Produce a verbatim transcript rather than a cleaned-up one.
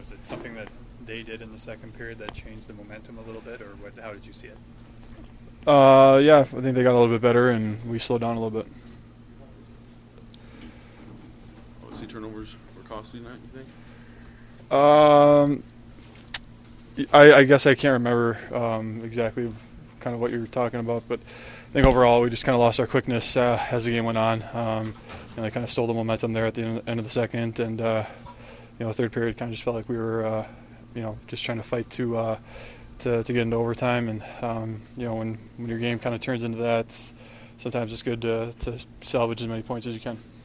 Was it something that they did in the second period that changed the momentum a little bit, or what? How did you see it? Uh, yeah, I think they got a little bit better, and we slowed down a little bit. Obviously, turnovers were costly tonight, you think? Um, I, I guess I can't remember um, exactly kind of what you were talking about, but I think overall we just kind of lost our quickness uh, as the game went on. Um, and I kind of stole the momentum there at the end, end of the second, and uh, you know, third period kind of just felt like we were, uh, you know, just trying to fight to uh, to, to get into overtime. And um, you know, when when your game kind of turns into that, sometimes it's good to, to salvage as many points as you can.